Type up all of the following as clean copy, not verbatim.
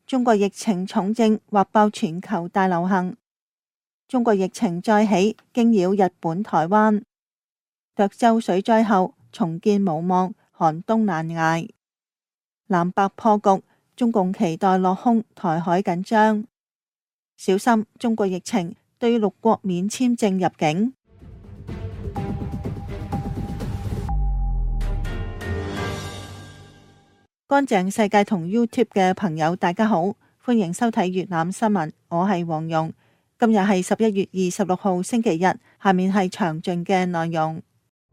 中國疫情重症或爆全球大流行。中國疫情再起，驚擾日本、台灣。涿州水災後重建無望，寒冬難捱。藍白破局，中共期待落空，台海緊張。小心中國疫情對6國免簽證入境。乾淨世界同 YouTube 嘅朋友大家好，歡迎收睇粵覽新聞，我係黃蓉。今日係11月26號星期日，下面係詳盡嘅內容。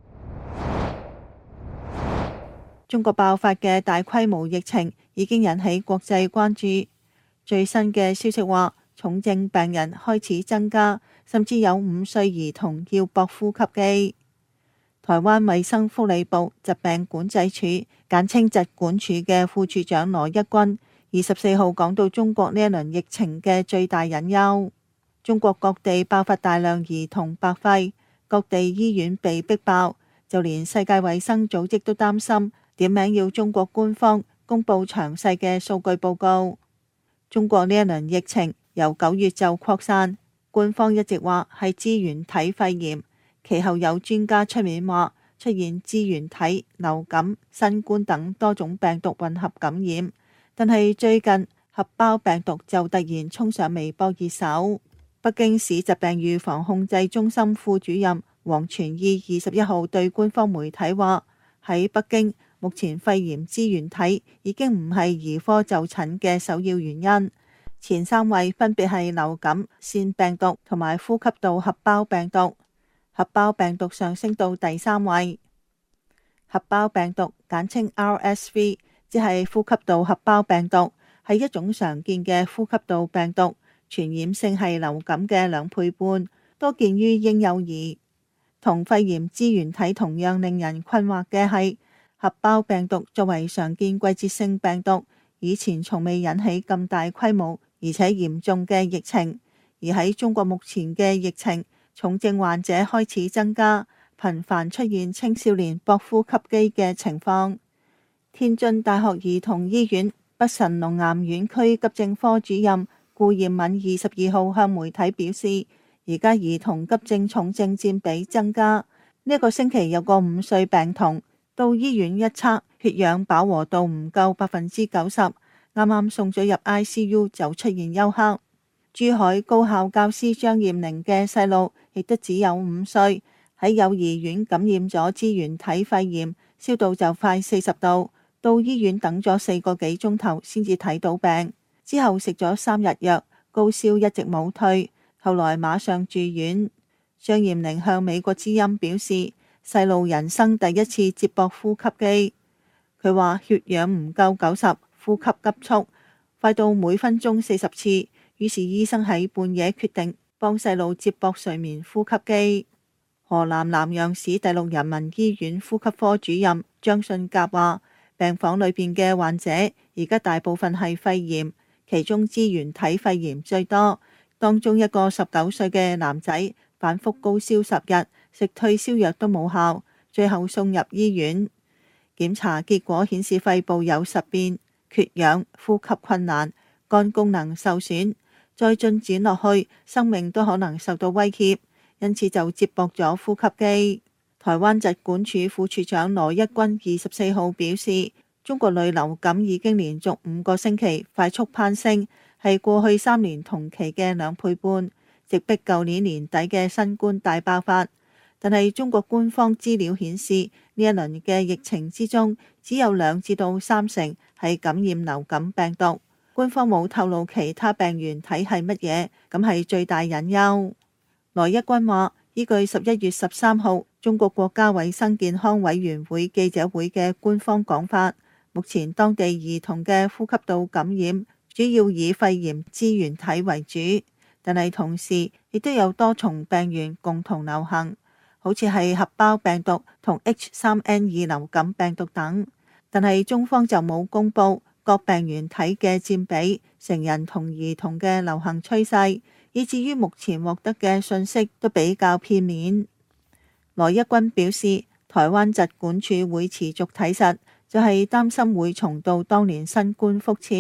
中國爆發嘅大規模疫情已經引起國際關注。最新嘅消息話，重症病人開始增加，甚至有5歲兒童要駁呼吸機。台灣衛生福利部疾病管制處簡稱疾管處嘅副處長羅一鈞24號講到中國呢一輪疫情嘅最大隱憂。中國各地爆發大量兒童白肺，各地醫院被逼爆，就連世界衛生組織都擔心，點名要中國官方公布詳細嘅數據報告。中國呢一輪疫情由9月就擴散，官方一直話係支原體肺炎，其後有專家出面話出現支原體、流感、新冠等多種病毒混合感染，但係最近合胞病毒就突然衝上微博熱搜。北京市疾病預防控制中心副主任王傳義21號對官方媒體話，喺北京目前肺炎支原體已經唔係兒科就診嘅首要原因，前3位分別係流感、腺病毒同埋呼吸道合胞病毒，合胞病毒上升到第3位。合胞病毒簡稱 RSV， 即係呼吸道合胞病毒，係一種常見嘅呼吸道病毒，傳染性係流感嘅2倍半，多見於嬰幼兒。同肺炎支原體同樣令人困惑嘅係，合胞病毒作為常見季節性病毒，以前從未引起咁大規模而且嚴重嘅疫情，而喺中國目前嘅疫情，重症患者開始增加，頻繁出現青少年駁呼吸機嘅情況。天津大學兒童醫院北辰龍岩院區急症科主任顧艷敏22號向媒體表示，而家兒童急症重症佔比增加。呢個星期有個5歲病童到醫院一測，血氧飽和度唔夠90%，啱啱送咗入 ICU 就出現休克。珠海高校教師張艷玲嘅細路亦都只有5歲，喺幼兒園感染咗支原體肺炎，燒到就快40度，到醫院等咗4個幾鐘頭先至睇到病，之後食咗3日藥，高燒一直冇退，後來馬上住院。張艷玲向美國之音表示，細路人生第一次接駁呼吸機，佢話血氧唔夠90，呼吸急促，快到每分鐘40次，於是醫生喺半夜決定幫細路接駁睡眠呼吸機。河南南陽市第6人民醫院呼吸科主任張信甲話，病房裏邊嘅患者而家大部分係肺炎，其中支原體肺炎最多，當中一個19歲嘅男仔反覆高燒10日，食退燒藥都冇效，最後送入醫院，檢查結果顯示肺部有實變，缺氧、呼吸困難、肝功能受損，再進展落去，生命都可能受到威脅，因此就接駁咗呼吸機。台灣疾管處副處長羅一鈞24號表示，中國類流感已經連續5個星期快速攀升，係過去3年同期嘅2倍半，直逼舊年年底嘅新冠大爆發。但係中國官方資料顯示，呢一輪嘅疫情之中，只有2至到3成係感染流感病毒，官方冇透露其他病原體係乜嘢，咁係最大隱憂。羅一鈞話，依據11月13號中國國家衛生健康委員會記者會嘅官方講法，目前當地兒童嘅呼吸道感染主要以肺炎支原體為主，但係同時亦都有多重病原共同流行，好似係合胞病毒同 H3N2 流感病毒等，但係中方就冇公布各病原體嘅佔比、成人同兒童嘅流行趨勢，以至於目前獲得嘅信息都比較片面。羅一鈞表示，台灣疾管處會持續睇實，就係擔心會重蹈當年新冠覆轍，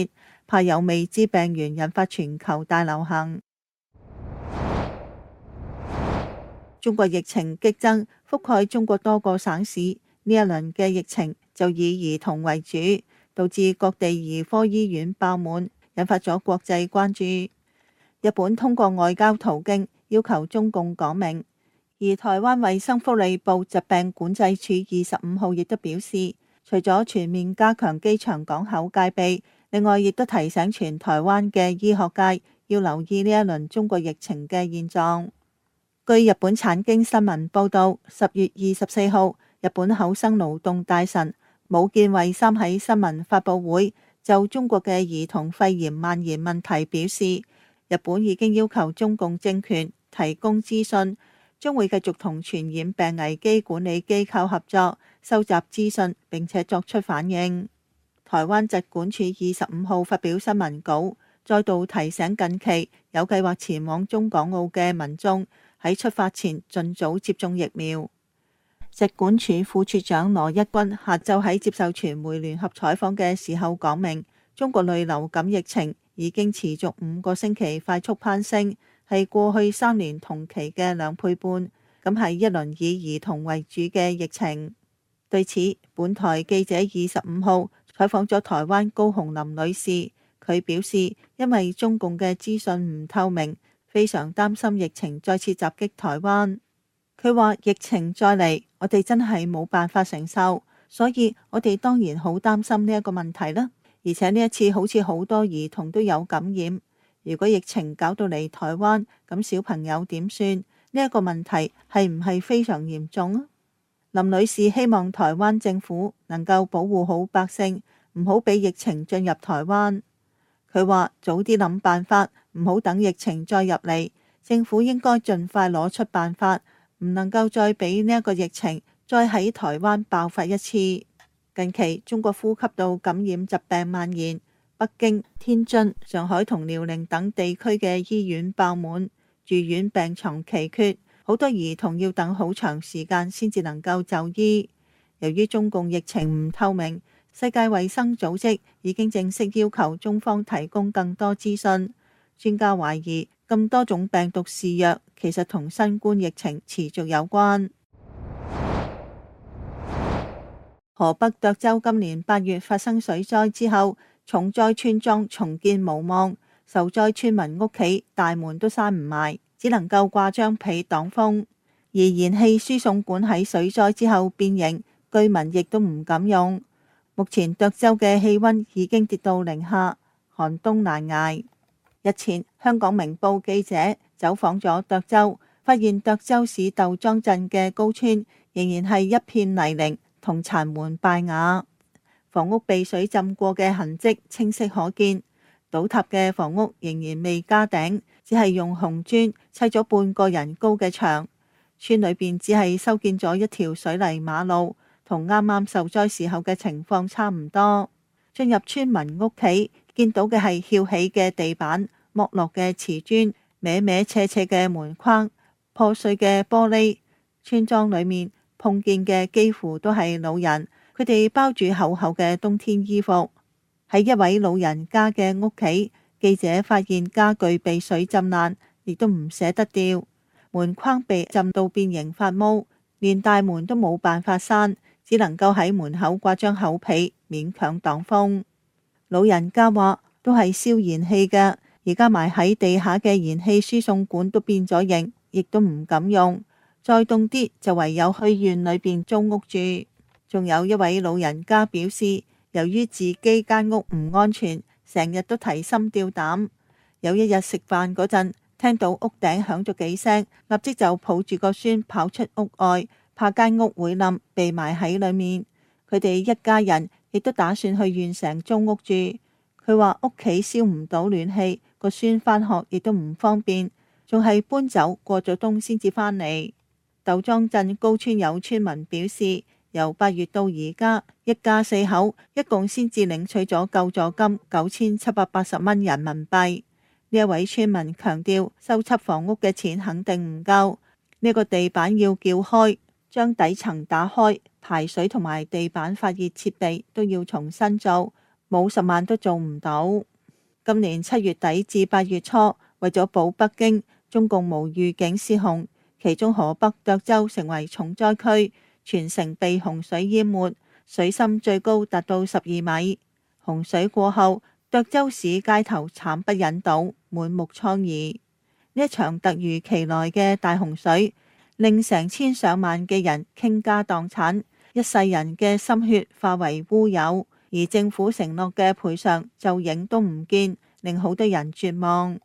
怕有未知病源引發全球大流行。中國疫情激增，覆蓋中國多個省市。呢一輪嘅疫情就以兒童為主，導致各地兒科醫院爆滿，引發咗國際關注。日本通過外交途徑要求中共講明，而台灣衛生福利部疾病管制處25號亦都表示，除咗全面加強機場港口戒備，另外亦都提醒全台灣嘅醫學界要留意呢一輪中國疫情嘅現狀。據日本產經新聞報道，10月24號，日本厚生勞動大臣武見惠三喺新聞發佈會就中國嘅兒童肺炎蔓延問題表示，日本已經要求中共政權提供資訊，將會繼續同傳染病危機管理機構合作，收集資訊並且作出反應。台灣疾管署25號發表新聞稿，再度提醒近期有計劃前往中港澳嘅民眾喺出發前盡早接種疫苗。疾管署副署長羅一軍下晝喺接受傳媒聯合採訪嘅時候講明，中國類流感疫情已經持續5個星期快速攀升，係過去3年同期嘅2倍半，咁係一輪以兒童為主嘅疫情。對此，本台記者25號採訪咗台灣高雄林女士，佢表示因為中共嘅資訊唔透明，非常擔心疫情再次襲擊台灣。佢話疫情再嚟，我哋真係冇辦法承受，所以我哋當然好擔心呢一個問題啦。而且呢一次好似好多兒童都有感染，如果疫情搞到嚟台灣，咁小朋友點算？呢一個問題係唔係非常嚴重啊？林女士希望台灣政府能夠保護好百姓，唔好俾疫情進入台灣。佢話早啲諗辦法，唔好等疫情再入嚟，政府應該盡快攞出辦法，唔能夠再俾呢一個疫情再喺台灣爆發一次。近期中國呼吸道感染疾病蔓延，北京、天津、上海同遼寧等地區嘅醫院爆滿，住院病床奇缺，好多兒童要等好長時間先至能夠就醫。由於中共疫情唔透明，世界衛生組織已經正式要求中方提供更多資訊。專家懷疑咁多種病毒肆虐，其實同新冠疫情持續有關。河北涿州今年8月發生水災之後，重災村莊重建無望，受災村民屋企大門都閂唔埋，只能夠掛張被擋風。而燃氣輸送管喺水災之後變形，居民亦都唔敢用。目前涿州嘅氣溫已經跌到零下，寒冬難捱。日前，香港明報記者走訪咗涿州，發現涿州市竇莊鎮嘅高村仍然係一片泥濘同殘垣敗瓦，房屋被水浸過嘅痕跡清晰可見。倒塌嘅房屋仍然未加頂，只係用紅磚砌咗半個人高嘅牆。村裏邊只係修建咗一條水泥馬路，同啱啱受災時候嘅情況差唔多。進入村民屋企，見到嘅係翹起嘅地板、剝落嘅瓷磚、歪歪斜斜嘅門框、破碎嘅玻璃。村莊裏面碰見嘅幾乎都係老人，佢哋包住厚厚嘅冬天衣服。喺一位老人家嘅屋企，記者發現家具被水浸爛，亦都唔捨得掉。門框被浸到變形發毛，連大門都冇辦法閂，只能夠喺門口掛張厚被勉強擋風。老人家話都係燒燃氣嘅，而家埋喺地下嘅燃氣輸送管都變咗形，亦都唔敢用。再凍啲就唯有去縣裏邊租屋住。仲有一位老人家表示，由於自己間屋唔安全，成日都提心吊膽。有一日食飯嗰陣，聽到屋頂響咗幾聲，立即就抱住個孫跑出屋外，怕間屋會冧，被埋喺裏面。佢哋一家人亦都打算去縣城租屋住。佢話屋企燒唔到暖氣，個孫返學亦都唔方便，仲係搬走過咗冬先至返嚟。竇莊鎮高村有村民表示，由8月到而家，一家4口一共先至領取咗救助金9780蚊人民幣。呢一位村民強調，修葺房屋嘅錢肯定唔夠，呢個地板要撬開，將底層打開，排水同埋地板發熱設備都要重新做，冇10萬都做唔到。 今年7月底至8月初，為咗保北京，中共無預警泄洪，其中河北涿州成為重災區，全城被洪水淹沒，水深最高達到12米。洪水過後，涿州市街頭慘不忍睹，滿目瘡痍。呢一場突如其來嘅大洪水，令成千上萬嘅人傾家蕩產，一世人嘅心血化為烏有，而政府承諾嘅賠償就影都唔見，令好多人絕望。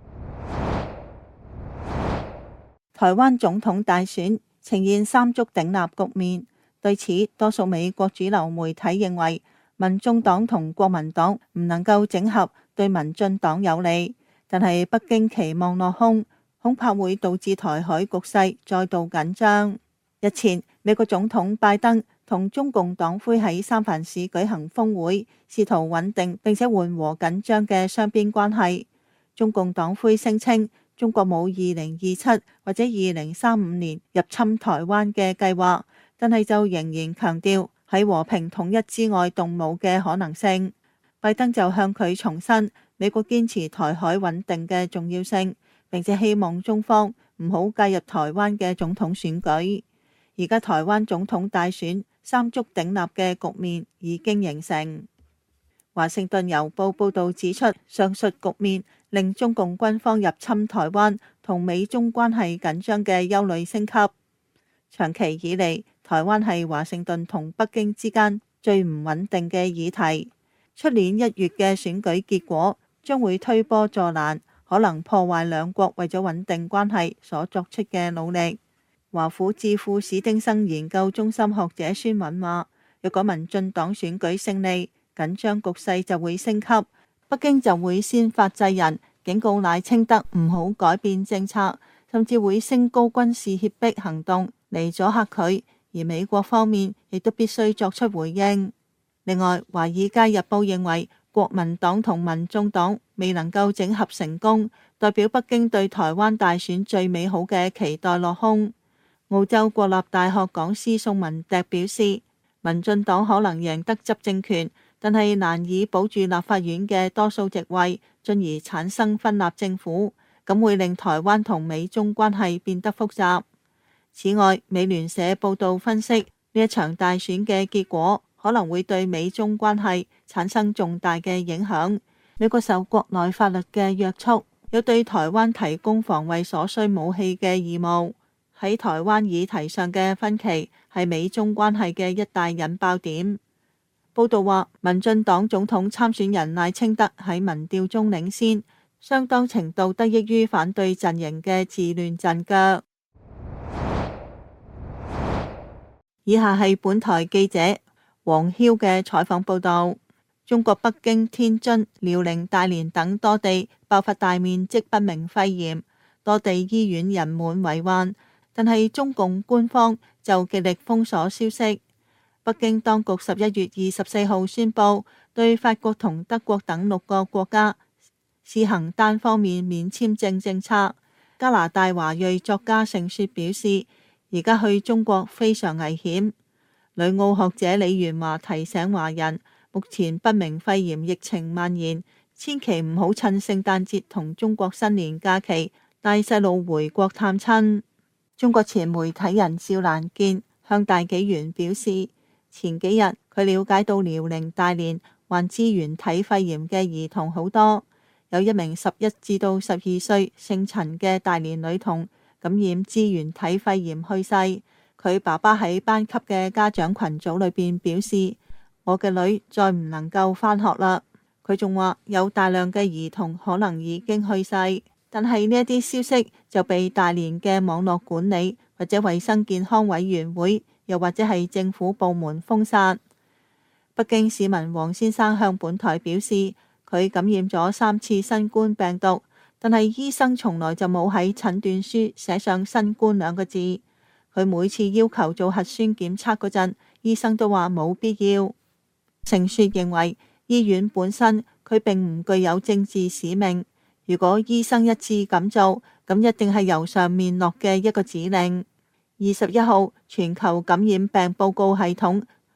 台灣總統大選呈現三足鼎立局面，對此多數美國主流媒體認為，民眾黨同國民黨唔能夠整合，對民進黨有利，但係北京期望落空，恐怕會導致台海局勢再度緊張。日前，美國總統拜登同中共黨魁喺三藩市舉行峰會，試圖穩定並且緩和緊張嘅雙邊關係。中共黨魁聲稱中國冇2027或者2035年入侵台灣嘅計劃，但係就仍然強調喺和平統一之外動武嘅可能性。拜登就向佢重申美國堅持台海穩定嘅重要性，並且希望中方唔好介入台灣嘅總統選舉。而家台灣總統大選三足鼎立嘅局面已經形成。華盛頓郵報報導指出，上述局面令中共軍方入侵台灣同美中關係緊張嘅憂慮升級。長期以嚟，台灣係華盛頓同北京之間最唔穩定嘅議題。出年1月嘅選舉結果將會推波助瀾，可能破壞兩國為咗穩定關係所作出嘅努力。華府智庫史丁生研究中心學者孫敏話，若果民進黨選舉勝利，緊張局勢就會升級，北京就會先發制人，警告賴清德唔好改變政策，甚至會升高軍事脅迫行動嚟阻嚇佢，而美國方面亦都必須作出回應。另外，《華爾街日報》認為國民黨同民眾黨未能夠整合成功，代表北京對台灣大選最美好嘅期待落空。澳洲國立大學講師宋文迪表示，民進黨可能贏得執政權，但係難以保住立法院嘅多數席位，進而產生分立政府，咁會令台灣同美中關係變得複雜。此外，美聯社報道分析，呢一場大選嘅結果可能會對美中關係產生重大嘅影響。美國受國內法律嘅約束，有對台灣提供防衛所需武器嘅義務。喺台灣議題上嘅分歧係美中關係嘅一大引爆點。報道話，民進黨總統參選人賴清德喺民調中領先，相當程度得益於反對陣營嘅自亂陣腳。以下係本台記者黃囂嘅採訪報道。中國北京、天津、遼寧、大連等多地爆發大面積不明肺炎，多地醫院人滿為患。但係中共官方就極力封鎖消息。北京當局11月24號宣布，對法國同德國等6個國家試行單方面免簽證政策。加拿大華裔作家盛雪表示，而家去中國非常危險。旅澳學者李元華提醒華人，目前不明肺炎疫情蔓延，千祈唔好趁聖誕節同中國新年假期帶細路回國探親。中國前媒體人趙蘭健向大紀元表示，前幾日佢了解到遼寧大連患支原體肺炎嘅兒童好多，有一名11至到12歲姓陳嘅大連女童感染支原體肺炎去世。佢爸爸喺班級嘅家長群組裏邊表示，我嘅女再唔能夠返學啦。佢仲話有大量嘅兒童可能已經去世。但係呢一啲消息就被大連嘅網絡管理或者衛生健康委員會，又或者係政府部門封殺。北京市民黃先生向本台表示，佢感染咗3次新冠病毒，但係醫生從來就冇喺診斷書寫上新冠2個字。佢每次要求做核酸檢測嗰陣，醫生都話冇必要。盛雪認為醫院本身佢並唔具有政治使命。如果醫生一致咁做，咁一定係由上面落嘅一個指令。21號全球感染病報告系統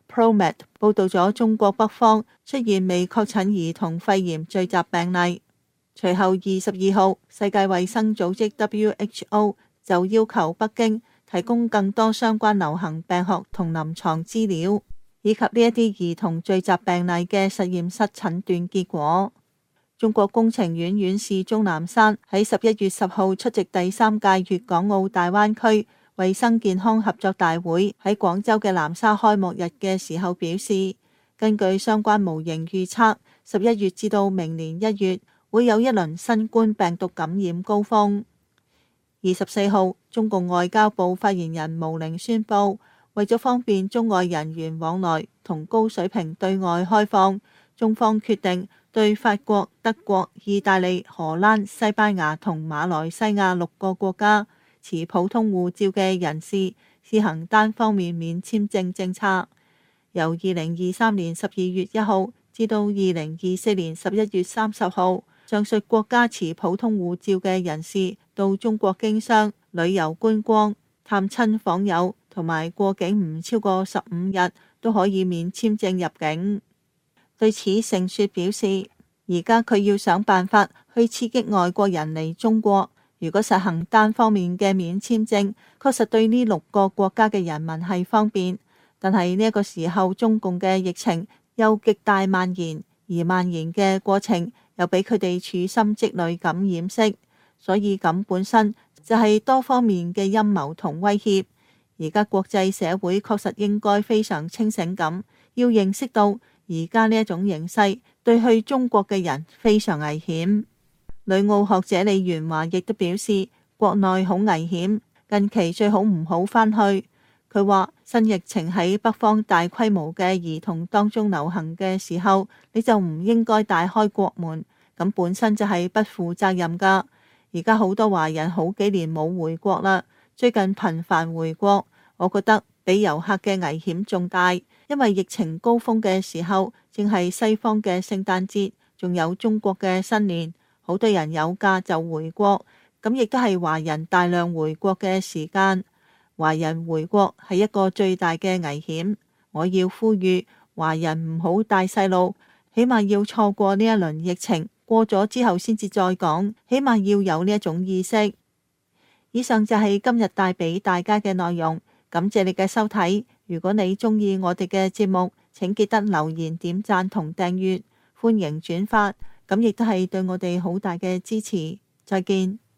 ProMed 報道咗中國北方出現未確診兒童肺炎聚集病例。隨後22號，世界衛生組織 WHO 就要求北京提供更多相關流行病學同臨床資料，以及呢一啲兒童聚集病例嘅實驗室診斷結果。中國工程院院士鍾南山喺11月10號出席第3屆粵港澳大灣區衛生健康合作大會喺廣州嘅南沙開幕日嘅時候表示，根據相關模型預測，11月至到明年1月會有一輪新冠病毒感染高峰。24號，中共外交部發言人毛寧宣布，為咗方便中外人員往來同高水平對外開放，中方決定對法國、德國、意大利、荷蘭、西班牙同馬來西亞6個國家持普通護照嘅人士試行單方面免簽證政策，由2023年12月1號至到2024年11月30號，上述國家持普通護照嘅人士到中國經商、旅遊觀光、探親訪友同埋過境唔超過15日都可以免簽證入境。對此，盛雪表示，而家佢要想辦法去刺激外國人嚟中國。如果實行單方面嘅免簽證，確實對呢6個國家嘅人民係方便，但係呢一個時候中共嘅疫情又極大蔓延，而蔓延嘅過程又俾佢哋處心積慮咁掩飾，所以咁本身就係多方面嘅陰謀同威脅。而家國際社會確實應該非常清醒咁，要認識到而家呢一種形勢對去中國嘅人非常危險。旅澳學者李元華亦都表示，國內好危險，近期最好唔好返去。佢話新疫情喺北方大規模嘅兒童當中流行嘅時候，你就唔應該大開國門，咁本身就係不負責任噶。而家好多華人好幾年冇回國啦，最近頻繁回國，我覺得比遊客嘅危險仲大。因為疫情高峰嘅時候，正係西方嘅聖誕節，仲有中國嘅新年，好多人有假就回國，咁亦都係華人大量回國嘅時間。華人回國係一個最大嘅危險。我要呼籲華人唔好帶細路，起碼要錯過呢一輪疫情，過咗之後先至再講，起碼要有呢一種意識。以上就係今日帶俾大家嘅內容，感謝你嘅收睇。如果你鍾意我哋嘅節目，請記得留言、點讚同訂閱，歡迎轉發，咁亦都係對我哋好大嘅支持。再見。